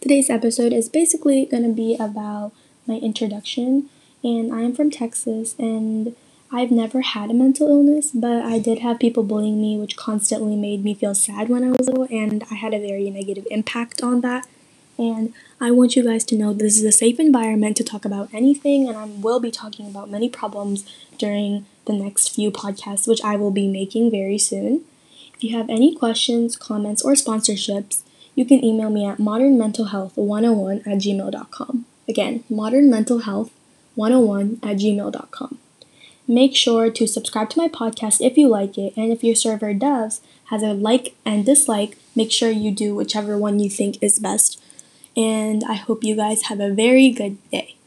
Today's episode is basically going to be about my introduction, and I am from Texas, and I've never had a mental illness, but I did have people bullying me, which constantly made me feel sad when I was little, and I had a very negative impact on that. And I want you guys to know this is a safe environment to talk about anything, and I will be talking about many problems during the next few podcasts, which I will be making very soon. If you have any questions, comments, or sponsorships, you can email me at modernmentalhealth101@gmail.com. Again, modernmentalhealth101@gmail.com. Make sure to subscribe to my podcast if you like it, and if your server does has a like and dislike, make sure you do whichever one you think is best. And I hope you guys have a very good day.